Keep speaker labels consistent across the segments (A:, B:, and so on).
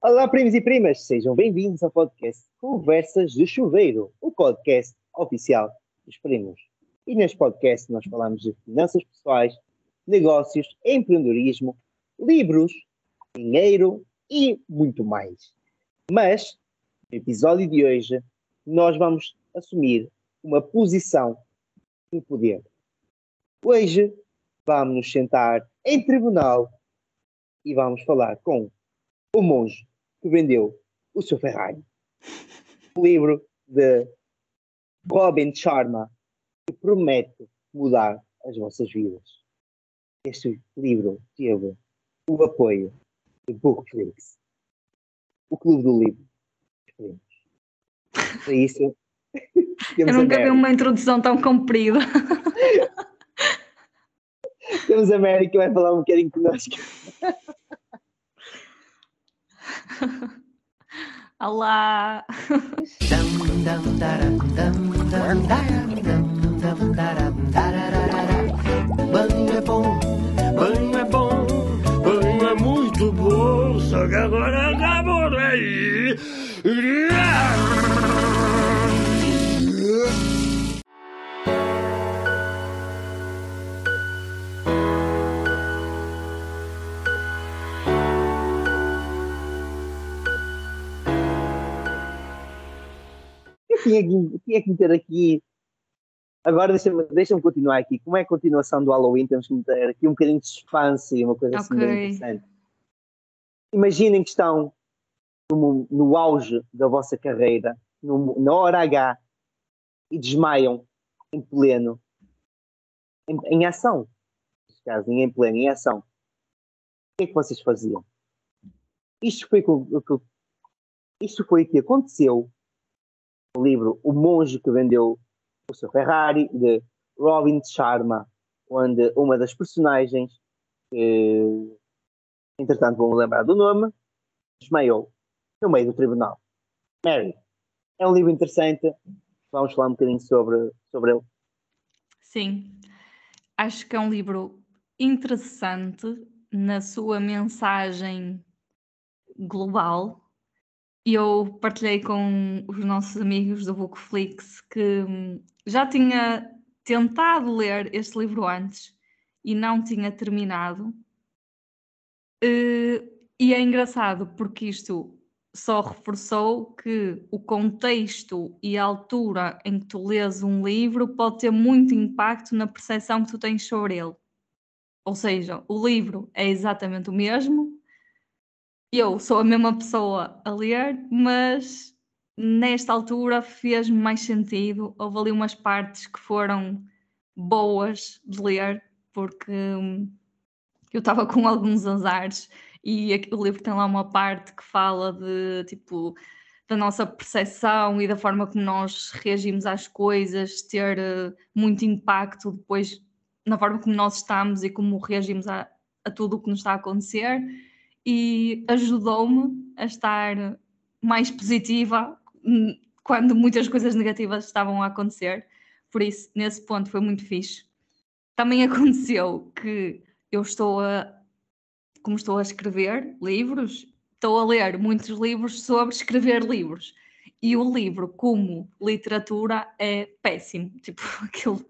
A: Olá, primos e primas, sejam bem-vindos ao podcast Conversas do Chuveiro, o podcast oficial dos primos. E neste podcast nós falamos de finanças pessoais, negócios, empreendedorismo, livros, dinheiro e muito mais. Mas, no episódio de hoje, nós vamos assumir uma posição de poder. Hoje vamos nos sentar em tribunal e vamos falar com o monge que vendeu o seu Ferrari. O livro de Robin Sharma, que promete mudar as vossas vidas. Este livro teve o apoio de Bookflix, o clube do livro. Para isso,
B: Eu
A: temos a
B: nunca vi
A: Mary.
B: uma introdução tão comprida.
A: Temos a Mary que vai falar um bocadinho connosco.
B: Olá!
C: Banho é bom, banho é bom, banho é muito bom, só que agora acabou daí.
A: Eu tinha que meter aqui. Agora deixa-me continuar aqui. Como é a continuação do Halloween? Temos que meter aqui um bocadinho de suspense e uma coisa assim bem interessante. Imaginem que estão no auge da vossa carreira, na hora H, e desmaiam em pleno, em ação. Neste caso, em pleno, em ação. O que é que vocês faziam? Isto foi o que aconteceu no livro O Monge que Vendeu o Seu Ferrari, de Robin Sharma, onde uma das personagens, entretanto vou-me lembrar do nome, desmaiou no meio do tribunal. Mary, é um livro interessante, vamos falar um bocadinho sobre ele.
B: Sim, acho que é um livro interessante na sua mensagem global. Eu partilhei com os nossos amigos do Bookflix que já tinha tentado ler este livro antes e não tinha terminado. E é engraçado porque isto só reforçou que o contexto e a altura em que tu lês um livro pode ter muito impacto na percepção que tu tens sobre ele. Ou seja, o livro é exatamente o mesmo, eu sou a mesma pessoa a ler, mas nesta altura fez-me mais sentido. Houve ali umas partes que foram boas de ler, porque eu estava com alguns azares e o livro tem lá uma parte que fala de, tipo, da nossa percepção e da forma como nós reagimos às coisas, ter muito impacto depois na forma como nós estamos e como reagimos a tudo o que nos está a acontecer, e ajudou-me a estar mais positiva quando muitas coisas negativas estavam a acontecer. Por isso, nesse ponto foi muito fixe. Também aconteceu que eu como estou a escrever livros, estou a ler muitos livros sobre escrever livros. E o livro, como literatura, é péssimo. Tipo, aquilo,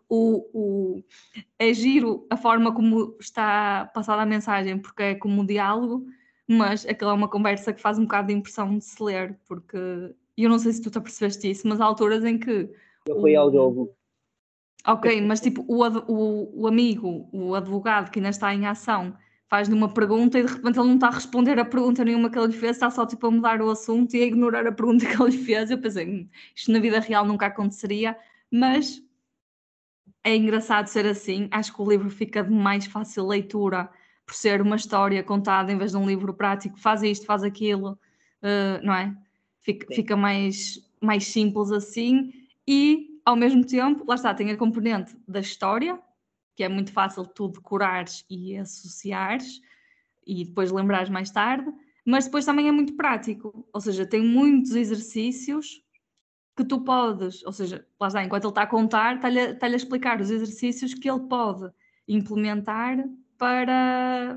B: é giro a forma como está passada a mensagem, porque é como um diálogo, mas aquilo é uma conversa que faz um bocado de impressão de se ler, porque eu não sei se tu te apercebeste isso, mas há alturas em que
A: Eu fui ao jogo.
B: ok, mas tipo, o amigo, o advogado que ainda está em ação, faz-lhe uma pergunta e de repente ele não está a responder a pergunta nenhuma que ele lhe fez, está só tipo a mudar o assunto e a ignorar a pergunta que ele lhe fez. Eu pensei, isto na vida real nunca aconteceria, mas é engraçado ser assim. Acho que o livro fica de mais fácil leitura por ser uma história contada em vez de um livro prático, faz isto, faz aquilo, não é? Fica mais simples assim e, ao mesmo tempo, lá está, tem a componente da história, que é muito fácil tu decorares e associares e depois lembrares mais tarde, mas depois também é muito prático, ou seja, tem muitos exercícios que tu podes, ou seja, lá está, enquanto ele está a contar, está-lhe a explicar os exercícios que ele pode implementar para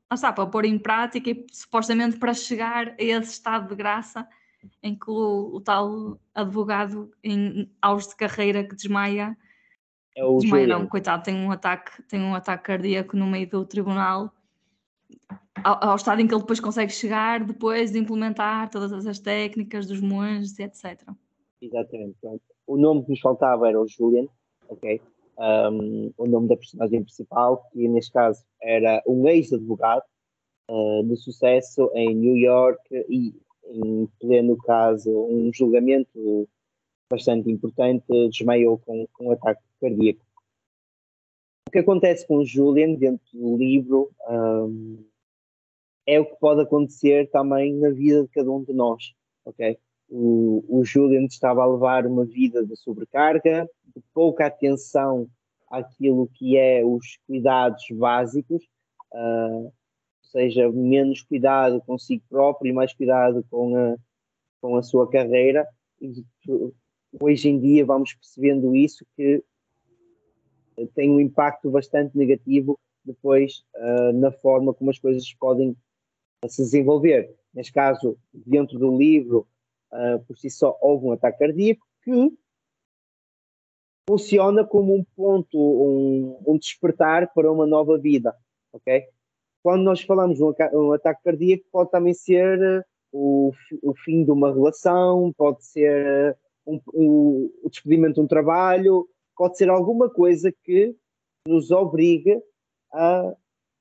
B: está, para pôr em prática e supostamente para chegar a esse estado de graça em que o tal advogado em auge de carreira que desmaia.
A: É o
B: Desmaia
A: Julian.
B: não, coitado, tem um ataque cardíaco no meio do tribunal, ao estado em que ele depois consegue chegar, depois de implementar todas as técnicas dos monges, etc.
A: Exatamente. Pronto. O nome que nos faltava era o Julian, ok? O nome da personagem principal, que neste caso era um ex-advogado de sucesso em New York e, em pleno caso, um julgamento bastante importante, desmaiou com um ataque cardíaco. O que acontece com o Julian dentro do livro é o que pode acontecer também na vida de cada um de nós, ok? O Julian estava a levar uma vida de sobrecarga, de pouca atenção àquilo que é os cuidados básicos, ou seja, menos cuidado consigo próprio e mais cuidado com a sua carreira. E hoje em dia vamos percebendo isso, que tem um impacto bastante negativo depois na forma como as coisas podem se desenvolver. Neste caso, dentro do livro, por si só, houve um ataque cardíaco que funciona como um ponto, um despertar para uma nova vida, ok? Quando nós falamos de um ataque cardíaco, pode também ser o fim de uma relação, pode ser o despedimento de um trabalho, pode ser alguma coisa que nos obriga a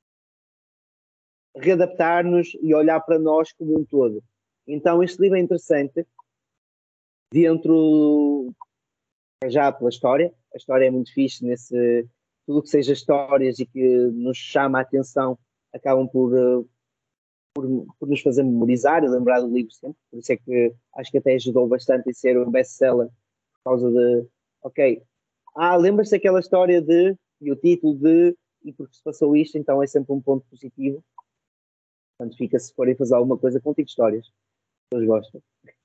A: readaptar-nos e olhar para nós como um todo. Então este livro é interessante dentro, já pela história. A história é muito fixe nesse, tudo que seja histórias e que nos chama a atenção acabam por nos fazer memorizar e lembrar do livro sempre. Por isso é que acho que até ajudou bastante em ser um best-seller, por causa de, ok, lembras-te daquela história de, e o título de, e porque se passou isto, então é sempre um ponto positivo. Portanto, fica, se forem fazer alguma coisa, contem histórias. As pessoas gostam.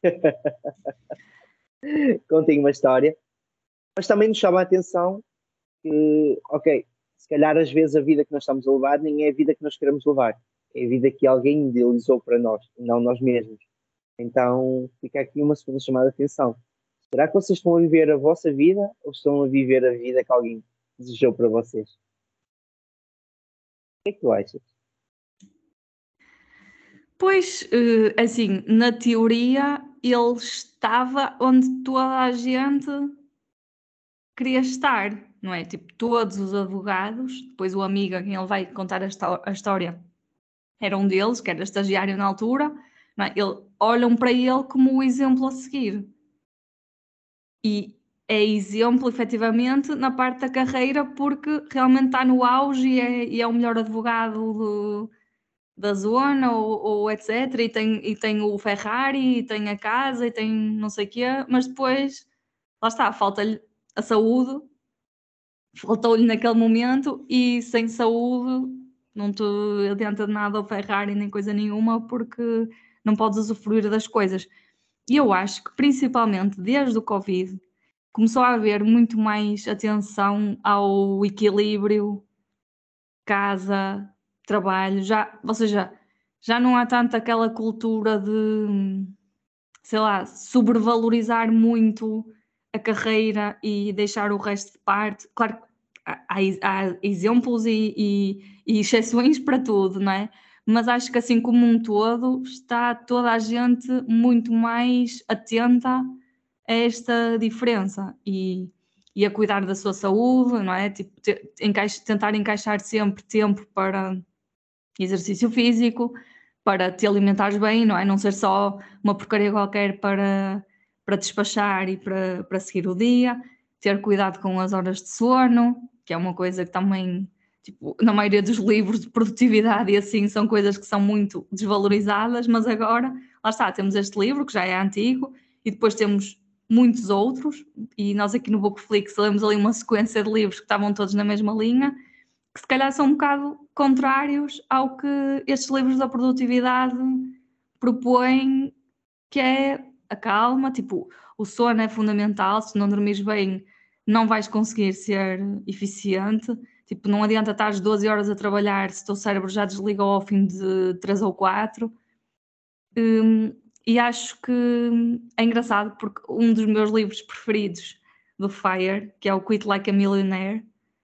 A: Contem uma história. Mas também nos chama a atenção que, ok, se calhar às vezes a vida que nós estamos a levar nem é a vida que nós queremos levar. É a vida que alguém idealizou para nós, e não nós mesmos. Então, fica aqui uma segunda chamada de atenção. Será que vocês estão a viver a vossa vida ou estão a viver a vida que alguém desejou para vocês? O que é que tu achas?
B: Pois, assim, na teoria, ele estava onde toda a gente queria estar, não é? Tipo, todos os advogados, depois o amigo a quem ele vai contar a história era um deles, que era estagiário na altura, não é? Olham para ele como o exemplo a seguir. E é exemplo, efetivamente, na parte da carreira, porque realmente está no auge e é o melhor advogado da zona, ou etc. E tem o Ferrari, e tem a casa, e tem não sei o quê, mas depois, lá está, falta-lhe a saúde, faltou-lhe naquele momento, e sem saúde não te adianta de nada o Ferrari nem coisa nenhuma, porque não podes usufruir das coisas. E eu acho que principalmente desde o Covid começou a haver muito mais atenção ao equilíbrio casa, trabalho, ou seja, já não há tanto aquela cultura de, sei lá, sobrevalorizar muito a carreira e deixar o resto de parte. Claro que há exemplos e exceções para tudo, não é? Mas acho que assim como um todo está toda a gente muito mais atenta a esta diferença e a cuidar da sua saúde, não é? Tipo, tentar encaixar sempre tempo para exercício físico, para te alimentares bem, não é? Não ser só uma porcaria qualquer para despachar e para seguir o dia, ter cuidado com as horas de sono, que é uma coisa que também, tipo, na maioria dos livros de produtividade e assim, são coisas que são muito desvalorizadas, mas agora, lá está, temos este livro que já é antigo e depois temos muitos outros, e nós aqui no Bookflix lemos ali uma sequência de livros que estavam todos na mesma linha, que se calhar são um bocado contrários ao que estes livros da produtividade propõem, que é a calma, tipo, o sono é fundamental, se não dormires bem não vais conseguir ser eficiente, Tipo, não adianta estar 12 horas a trabalhar se o teu cérebro já desligou ao fim de 3 ou 4. E acho que é engraçado porque um dos meus livros preferidos do FIRE, que é o Quit Like a Millionaire,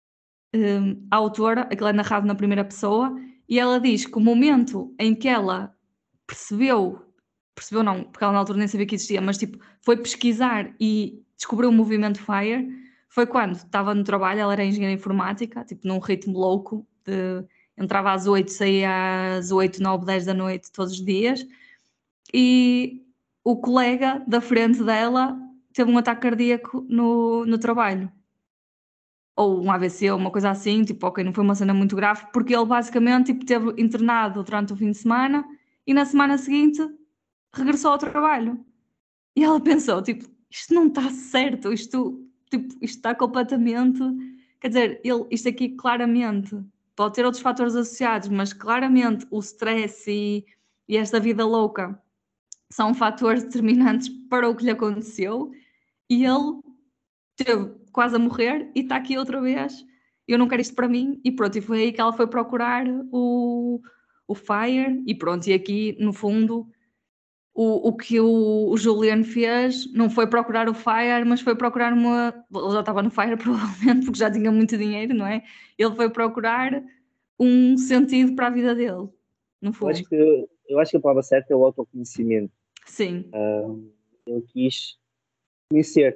B: a autora, aquilo é narrado na primeira pessoa, e ela diz que o momento em que ela percebeu não, porque ela na altura nem sabia que existia, mas tipo, foi pesquisar e descobriu o movimento FIRE, foi quando estava no trabalho, ela era engenheira informática, tipo num ritmo louco, entrava às 8, saía às 8, 9, 10 da noite todos os dias, e o colega da frente dela teve um ataque cardíaco no trabalho. Ou um AVC, ou uma coisa assim, tipo, ok, não foi uma cena muito grave, porque ele basicamente tipo, teve internado durante o fim de semana e na semana seguinte regressou ao trabalho. E ela pensou, tipo, isto não está certo, isto está completamente... Quer dizer, isto aqui claramente pode ter outros fatores associados, mas claramente o stress e esta vida louca são fatores determinantes para o que lhe aconteceu, e ele esteve quase a morrer e está aqui outra vez, eu não quero isto para mim, e pronto, e foi aí que ela foi procurar o FIRE, e pronto, e aqui no fundo o que o Julian fez não foi procurar o FIRE, mas foi procurar ele já estava no FIRE provavelmente, porque já tinha muito dinheiro, não é? Ele foi procurar um sentido para a vida dele, no fundo.
A: Eu acho que a palavra certa é o autoconhecimento.
B: Sim.
A: Ele quis conhecer.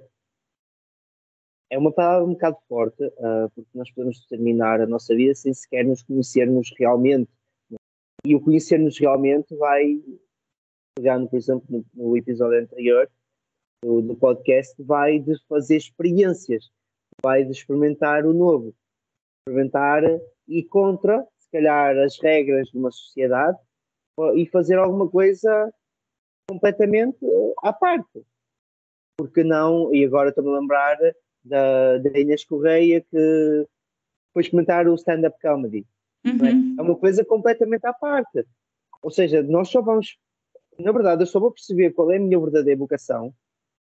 A: É uma palavra um bocado forte, porque nós podemos terminar a nossa vida sem sequer nos conhecermos realmente. E o conhecer-nos realmente vai, pegando, por exemplo, no episódio anterior do podcast, vai de fazer experiências, vai de experimentar o novo, experimentar e contra, se calhar, as regras de uma sociedade e fazer alguma coisa completamente à parte. Porque não, e agora estou-me a lembrar da Inês Correia, que foi experimentar o stand-up comedy. Não é? É uma coisa completamente à parte. Ou seja, nós só vamos, na verdade, eu só vou perceber qual é a minha verdadeira vocação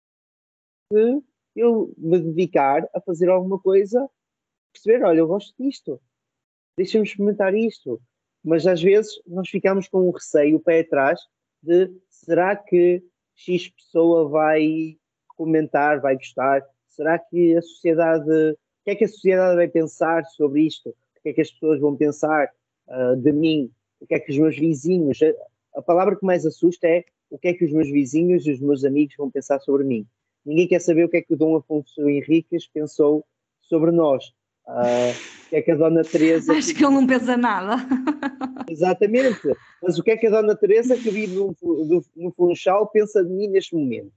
A: se eu me dedicar a fazer alguma coisa, perceber, olha, eu gosto disto, deixa-me experimentar isto. Mas às vezes nós ficamos com um receio, o pé atrás, de será que X pessoa vai comentar, vai gostar? Será que a sociedade, o que é que a sociedade vai pensar sobre isto? O que é que as pessoas vão pensar de mim? O que é que os meus vizinhos... A palavra que mais assusta é o que é que os meus vizinhos e os meus amigos vão pensar sobre mim. Ninguém quer saber o que é que o Dom Afonso Henriques pensou sobre nós. O que é que a Dona Teresa...
B: Acho que ele não pensa nada.
A: Exatamente. Mas o que é que a Dona Teresa, que vive no Funchal, pensa de mim neste momento?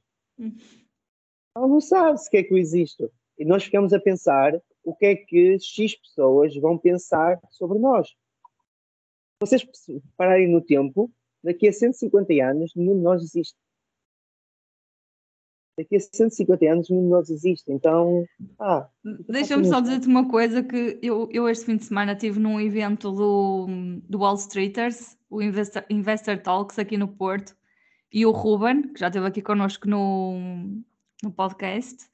A: Ela não sabe se quer que eu existo. E nós ficamos a pensar o que é que X pessoas vão pensar sobre nós. Se vocês pararem no tempo, daqui a 150 anos, nenhum de nós existe. Daqui a 150 anos, nenhum de nós existe. Então,
B: deixa-me só dizer-te uma coisa, que eu este fim de semana estive num evento do Wall Streeters, o Investor Talks aqui no Porto, e o Ruben, que já esteve aqui connosco no podcast,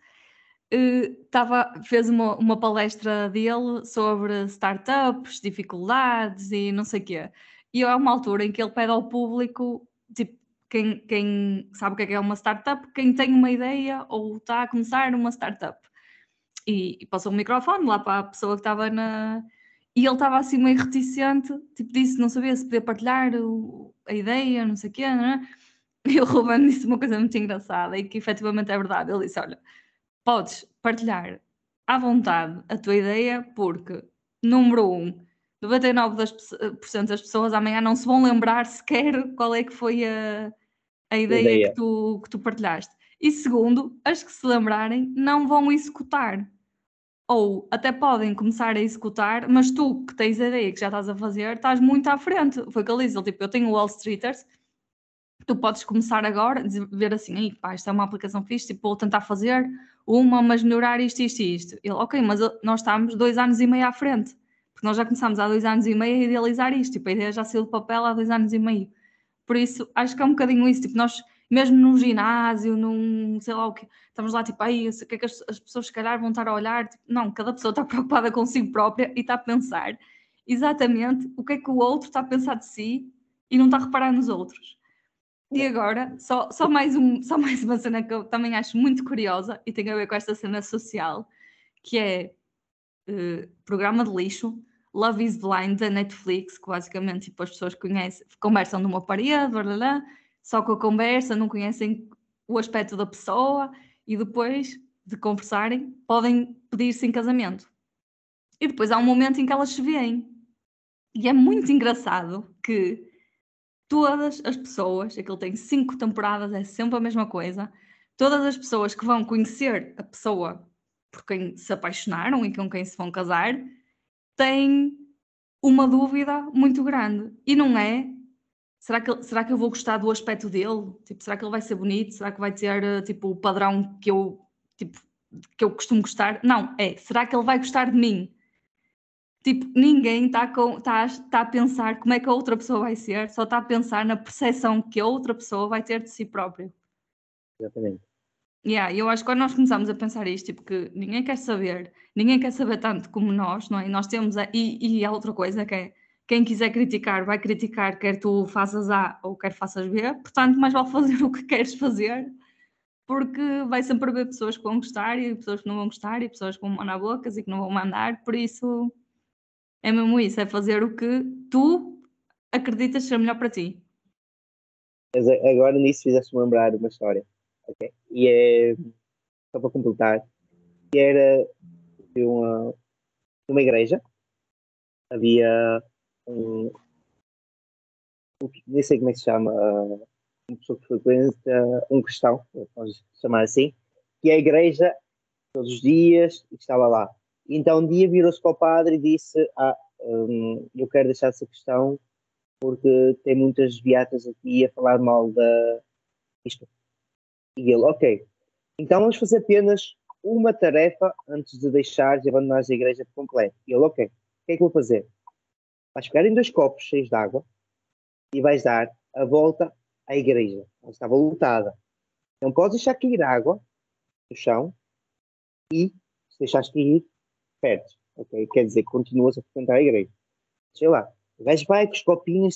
B: fez uma palestra dele sobre startups, dificuldades e não sei o quê. E há uma altura em que ele pede ao público, tipo, quem sabe o que é uma startup, quem tem uma ideia ou está a começar uma startup. E passou o microfone lá para a pessoa que estava E ele estava assim meio reticente, tipo, disse, não sabia se podia partilhar a ideia, não sei o quê, não é? E o Ruben disse uma coisa muito engraçada e que efetivamente é verdade. Ele disse, olha, podes partilhar à vontade a tua ideia, porque, número 1, 99% das pessoas amanhã não se vão lembrar sequer qual é que foi a ideia que tu partilhaste. E segundo, as que se lembrarem não vão executar. Ou até podem começar a executar, mas tu que tens a ideia que já estás a fazer, estás muito à frente. Foi o que ele disse, tipo, eu tenho o Wall Streeters, tu podes começar agora, ver assim, pá, isto é uma aplicação fixe, tipo, vou tentar fazer mas melhorar isto, isto e isto. Ele, ok, mas nós estamos 2 anos e meio à frente, porque nós já começámos há 2 anos e meio a idealizar isto, tipo, a ideia já saiu do papel há 2 anos e meio. Por isso, acho que é um bocadinho isso, tipo, nós mesmo num ginásio, num sei lá o que, estamos lá tipo, aí, o que é que as pessoas se calhar vão estar a olhar? Tipo, não, cada pessoa está preocupada consigo própria e está a pensar exatamente o que é que o outro está a pensar de si e não está a reparar nos outros. E agora, só mais uma cena que eu também acho muito curiosa e tem a ver com esta cena social, que é programa de lixo, Love is Blind da Netflix, que basicamente tipo, as pessoas conversam numa parede, blá, blá, blá, só com a conversa, não conhecem o aspecto da pessoa e depois de conversarem podem pedir-se em casamento. E depois há um momento em que elas se veem. E é muito engraçado que todas as pessoas, aquilo tem 5 temporadas, é sempre a mesma coisa, todas as pessoas que vão conhecer a pessoa por quem se apaixonaram e com quem se vão casar, têm uma dúvida muito grande. E não é, será que eu vou gostar do aspecto dele? Tipo, será que ele vai ser bonito? Será que vai ter tipo, o padrão tipo, que eu costumo gostar? Não, será que ele vai gostar de mim? Tipo, ninguém está a pensar como é que a outra pessoa vai ser, só está a pensar na percepção que a outra pessoa vai ter de si própria.
A: Exatamente.
B: Eu acho que quando nós começamos a pensar isto, tipo, que ninguém quer saber tanto como nós, não é? E nós temos, e há outra coisa que é, quem quiser criticar, vai criticar, quer tu faças A ou quer faças B, portanto, mais vale fazer o que queres fazer, porque vai sempre haver pessoas que vão gostar e pessoas que não vão gostar e pessoas que vão mandar bocas e que não vão mandar, por isso é mesmo isso, é fazer o que tu acreditas ser melhor para ti.
A: Mas agora nisso fizeste-me lembrar uma história, ok? E é, só para completar, que era de uma igreja, havia nem sei como é que se chama, uma pessoa que frequenta, um cristão, vamos chamar assim, que é a igreja todos os dias e que estava lá. Então um dia virou-se para o padre e disse, eu quero deixar essa questão porque tem muitas beatas aqui a falar mal isto. E ele, ok, então vamos fazer apenas uma tarefa antes de deixares e abandonares a igreja por completo. E ele, ok, o que é que vou fazer? Vais pegar em 2 copos cheios de água e vais dar a volta à igreja. Ela estava lotada. Não podes deixar cair água no chão e, se deixares cair, perdes. Ok? Quer dizer, continuas a frequentar a igreja. Sei lá. O gajo vai com os copinhos,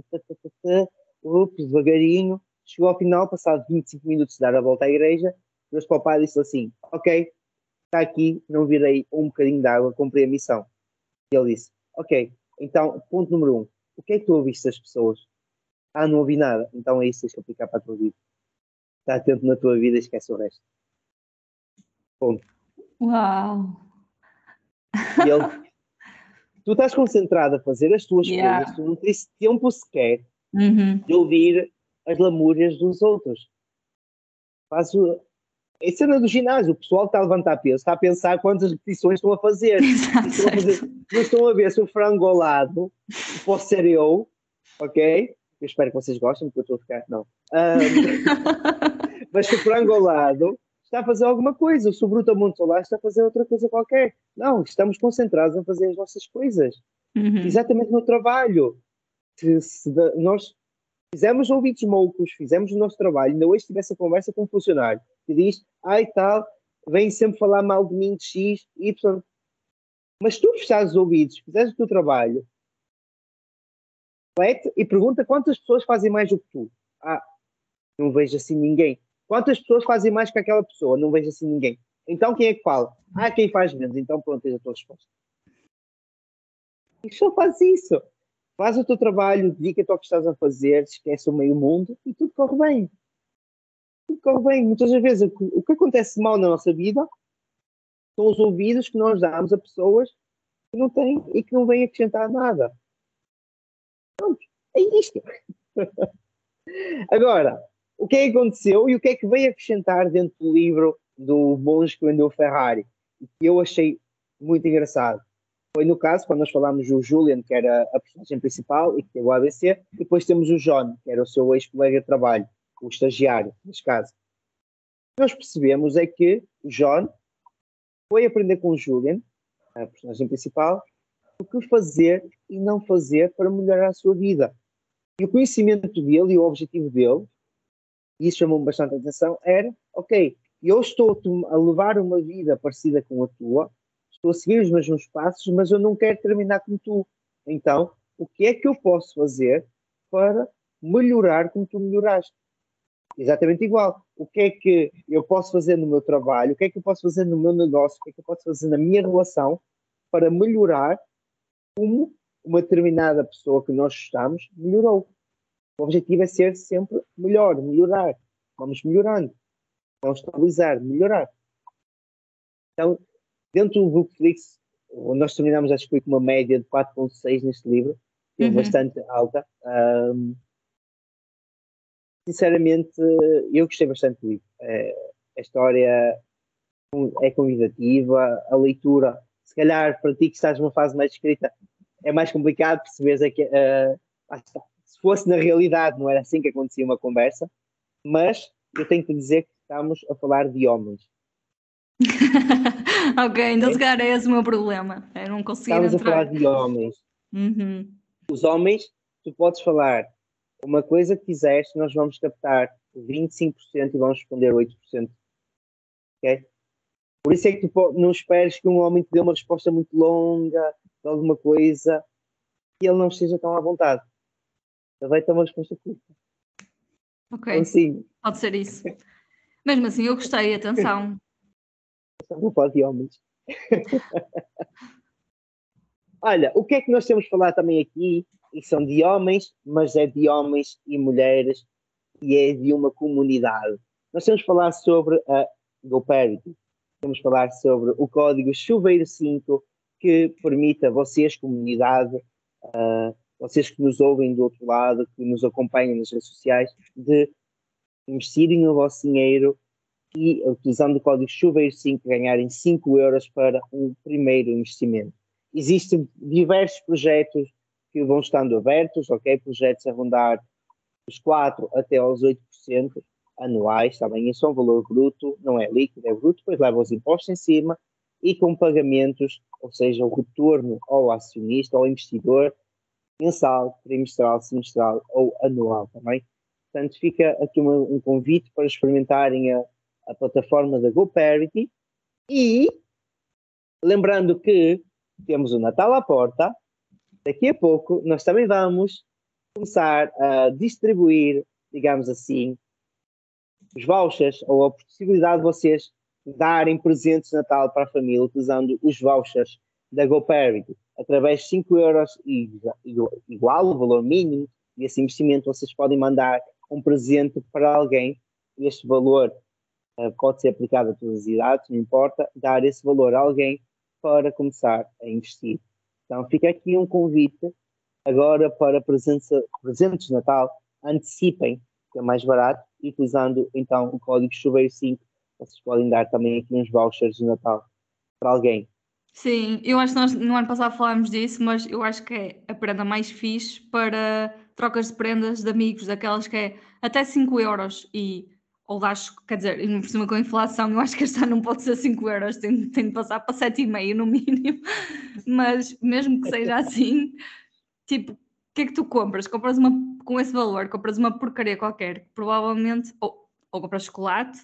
A: devagarinho. Chegou ao final, passado 25 minutos de dar a volta à igreja, o para o pai disse assim, ok, está aqui, não virei um bocadinho de água, cumpri a missão. E ele disse, ok, então, ponto número 1, o que é que tu ouviste das pessoas? Não ouvi nada. Então é isso que tens que aplicar para a tua vida. Está atento na tua vida e esquece o resto. Ponto.
B: Uau!
A: E ele, tu estás concentrado a fazer as tuas coisas, tu não tens tempo sequer de ouvir as lamúrias dos outros. É a cena do ginásio, o pessoal que está a levantar peso está a pensar quantas repetições estão a fazer. Não estão a ver se o frango ao lado posso ser eu, ok? Eu espero que vocês gostem, porque eu estou a ficar. Não. Mas se o frango ao lado está a fazer alguma coisa, se o brutamontes ao lado está a fazer outra coisa qualquer. Não, estamos concentrados a fazer as nossas coisas. Exatamente no trabalho. Se nós fizemos ouvidos moucos, fizemos o nosso trabalho, ainda hoje tive essa conversa com um funcionário que diz, tal, vem sempre falar mal de mim, de X, Y. Mas tu fechares os ouvidos, fizeres o teu trabalho, reflete e pergunta quantas pessoas fazem mais do que tu. Não vejo assim ninguém. Quantas pessoas fazem mais que aquela pessoa? Não vejo assim ninguém. Então quem é que fala? Quem faz menos. Então pronto, tens a tua resposta. E só faz isso. Faz o teu trabalho, dedica-te ao que estás a fazer, esquece o meio mundo e tudo corre bem. Tudo corre bem. Muitas das vezes o que acontece mal na nossa vida são os ouvidos que nós damos a pessoas que não têm e que não vêm acrescentar nada. Pronto, é isto. Agora, o que é que aconteceu e o que é que veio acrescentar dentro do livro do monge que vendeu o Ferrari? Que eu achei muito engraçado. Foi no caso, quando nós falámos do Julian, que era a personagem principal e que teve o ABC, e depois temos o John, que era o seu ex-colega de trabalho, o estagiário, neste caso. O que nós percebemos é que o John foi aprender com o Julian, a personagem principal, o que fazer e não fazer para melhorar a sua vida. E o conhecimento dele e o objetivo dele e isso chamou-me bastante atenção, era, ok, eu estou a levar uma vida parecida com a tua, estou a seguir os mesmos passos, mas eu não quero terminar como tu. Então, o que é que eu posso fazer para melhorar como tu melhoraste? Exatamente igual. O que é que eu posso fazer no meu trabalho? O que é que eu posso fazer no meu negócio? O que é que eu posso fazer na minha relação para melhorar como uma determinada pessoa que nós gostamos melhorou? O objetivo é ser sempre melhor, melhorar. Vamos melhorando. Não estabilizar, melhorar. Então, dentro do Bookflix, onde nós terminamos, acho que foi com uma média de 4,6 neste livro, que é bastante alta. Sinceramente, eu gostei bastante do livro. A história é convidativa, a leitura, se calhar para ti que estás numa fase mais de escrita, é mais complicado perceberes se fosse na realidade não era assim que acontecia uma conversa, mas eu tenho que dizer que estamos a falar de homens.
B: Ok, então se calhar é esse o meu problema. Eu não conseguia
A: Estamos
B: entrar.
A: a falar de homens. Os homens, tu podes falar uma coisa que quiseres, nós vamos captar 25% e vamos responder 8%. Ok? Por isso é que tu não esperes que um homem te dê uma resposta muito longa de alguma coisa e ele não esteja tão à vontade. Ele vai ter uma resposta curta.
B: Ok,
A: então, sim,
B: pode ser isso. Mesmo assim, eu gostei, atenção.
A: não pode de homens. Olha, o que é que nós temos de falar também aqui, e são de homens, mas é de homens e mulheres, e é de uma comunidade. Nós temos de falar sobre a GoParity. Temos de falar sobre o código Chuveiro 5, que permite a vocês, comunidade, vocês que nos ouvem do outro lado, que nos acompanham nas redes sociais, de investirem o vosso dinheiro e, utilizando o código Chuveiro 5, ganharem 5 euros para um primeiro investimento. Existem diversos projetos que vão estando abertos, ok? Projetos a rondar os 4 até aos 8% anuais, também isso é um valor bruto, não é líquido, é bruto, depois leva os impostos em cima e com pagamentos, ou seja, o retorno ao acionista, ao investidor, mensal, trimestral, semestral ou anual também. Portanto, fica aqui um convite para experimentarem a plataforma da GoParity e lembrando que temos o Natal à porta, daqui a pouco nós também vamos começar a distribuir, digamos assim, os vouchers ou a possibilidade de vocês darem presentes de Natal para a família utilizando os vouchers da GoParity através de 5 euros igual o valor mínimo desse investimento. Vocês podem mandar um presente para alguém. Este valor pode ser aplicado a todas as idades, não importa, dar esse valor a alguém para começar a investir. Então fica aqui um convite agora para presentes de Natal, antecipem, que é mais barato, e utilizando então o código Chuveiro 5, vocês podem dar também aqui uns vouchers de Natal para alguém.
B: Sim, eu acho que nós no ano passado falámos disso, mas eu acho que é a prenda mais fixe para trocas de prendas de amigos, daquelas que é até 5 euros ou dás, quer dizer, e por cima com a inflação, eu acho que este ano não pode ser 5 euros, tem de passar para 7,5 no mínimo, mas mesmo que seja assim, tipo, o que é que tu compras? Compras com esse valor, compras uma porcaria qualquer, provavelmente, ou compras chocolate,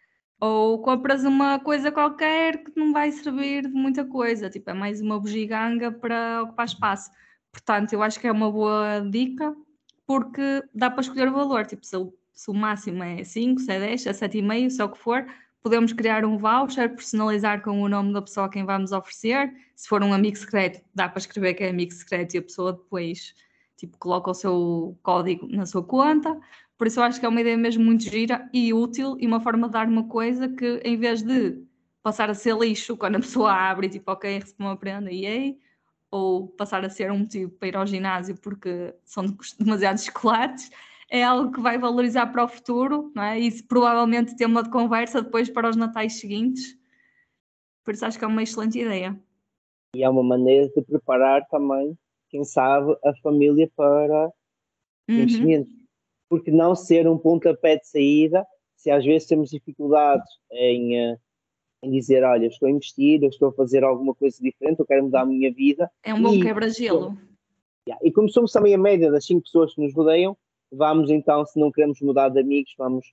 B: ou compras uma coisa qualquer que não vai servir de muita coisa, tipo, é mais uma bugiganga para ocupar espaço. Portanto, eu acho que é uma boa dica, porque dá para escolher o valor, tipo, se o máximo é 5, se é 10, se é 7,5, se é o que for, podemos criar um voucher, personalizar com o nome da pessoa a quem vamos oferecer. Se for um amigo secreto, dá para escrever que é amigo secreto e a pessoa depois, tipo, coloca o seu código na sua conta. Por isso eu acho que é uma ideia mesmo muito gira e útil e uma forma de dar uma coisa que, em vez de passar a ser lixo quando a pessoa abre e tipo, ok, recebi uma prenda e aí, ou passar a ser um motivo para ir ao ginásio porque são demasiados chocolates, é algo que vai valorizar para o futuro, não é? E provavelmente tema de conversa depois para os natais seguintes. Por isso acho que é uma excelente ideia.
A: E é uma maneira de preparar também, quem sabe, a família para investimentos. Porque não ser um pontapé de saída, se às vezes temos dificuldades em dizer, olha, estou a investir, eu estou a fazer alguma coisa diferente, eu quero mudar a minha vida.
B: É um bom quebra-gelo.
A: E como somos também a média das 5 pessoas que nos rodeiam, vamos então, se não queremos mudar de amigos, vamos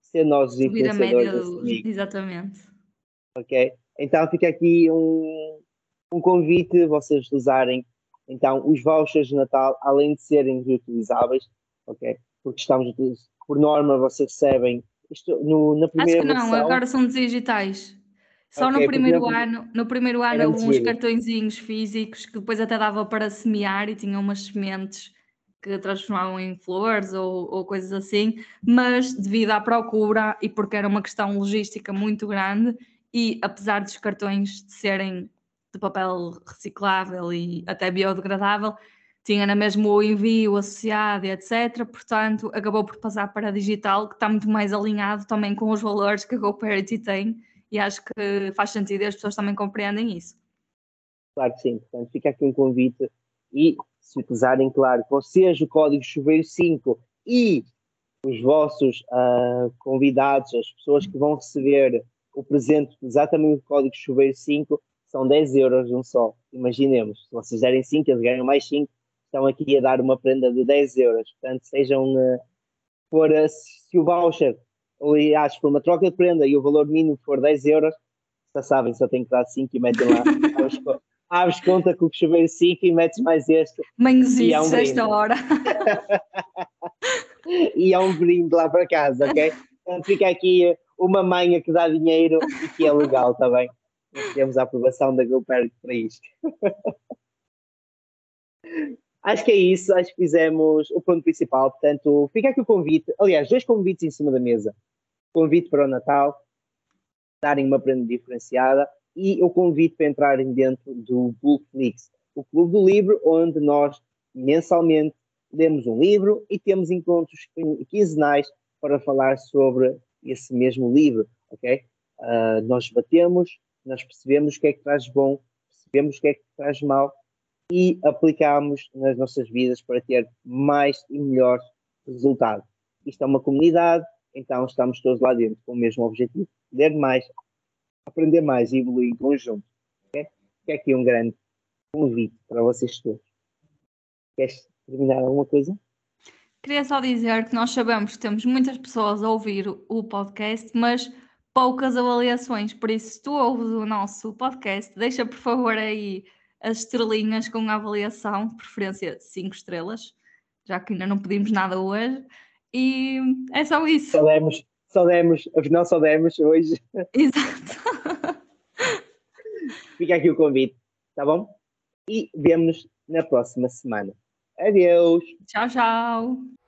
A: ser nós os
B: Subir a média
A: influenciadores a seguir,
B: exatamente.
A: ok? Então fica aqui um convite vocês usarem então os vouchers de Natal, além de serem reutilizáveis, ok? Porque por norma vocês recebem isto na
B: Acho
A: primeira
B: que não,
A: versão,
B: agora são digitais. Só
A: ok? Porque
B: no primeiro ano
A: era muito
B: houve uns
A: giro.
B: cartõezinhos físicos que depois até dava para semear e tinham umas sementes que transformavam em flores ou coisas assim, mas devido à procura e porque era uma questão logística muito grande e apesar dos cartões de serem de papel reciclável e até biodegradável, tinha na mesmo o envio associado e etc. Portanto, acabou por passar para digital, que está muito mais alinhado também com os valores que a GoParity tem e acho que faz sentido e as pessoas também compreendem isso.
A: Claro que sim, portanto fica aqui um convite e se utilizarem, claro, vocês o código Chuveiro 5 e os vossos convidados, as pessoas que vão receber o presente, exatamente o código Chuveiro 5, são 10 euros um só. Imaginemos, se vocês derem 5, eles ganham mais 5, estão aqui a dar uma prenda de 10 euros. Portanto, se o voucher, aliás, for uma troca de prenda e o valor mínimo for 10 euros, já sabem, só tem que dar 5 e metem lá. Abres conta com o Chuveiro 5 e metes mais este. E é um
B: Manhosices
A: brinde.
B: esta hora.
A: E é um brinde lá para casa, ok? Portanto, fica aqui uma manha que dá dinheiro e que é legal também. Nós temos a aprovação da GoParity para isto. Acho que é isso, acho que fizemos o ponto principal. Portanto, fica aqui o convite. Aliás, 2 convites em cima da mesa. Convite para o Natal, darem uma prenda diferenciada e o convite para entrarem dentro do Bookflix, o clube do livro, onde nós mensalmente lemos um livro e temos encontros quinzenais para falar sobre esse mesmo livro, ok? Nós debatemos, nós percebemos o que é que traz bom, percebemos o que é que traz mal e aplicamos nas nossas vidas para ter mais e melhores resultados. Isto é uma comunidade, então estamos todos lá dentro com o mesmo objetivo, ler mais, aprender mais e evoluir em conjunto. Okay? Que é aqui um grande convite para vocês todos. Queres terminar alguma coisa?
B: Queria só dizer que nós sabemos que temos muitas pessoas a ouvir o podcast, mas poucas avaliações. Por isso, se tu ouves o nosso podcast, deixa por favor aí as estrelinhas com a avaliação, de preferência 5 estrelas, já que ainda não pedimos nada hoje. E é só isso.
A: Afinal só demos hoje.
B: Exato.
A: Fica aqui o convite, tá bom? E vemo-nos na próxima semana. Adeus!
B: Tchau, tchau.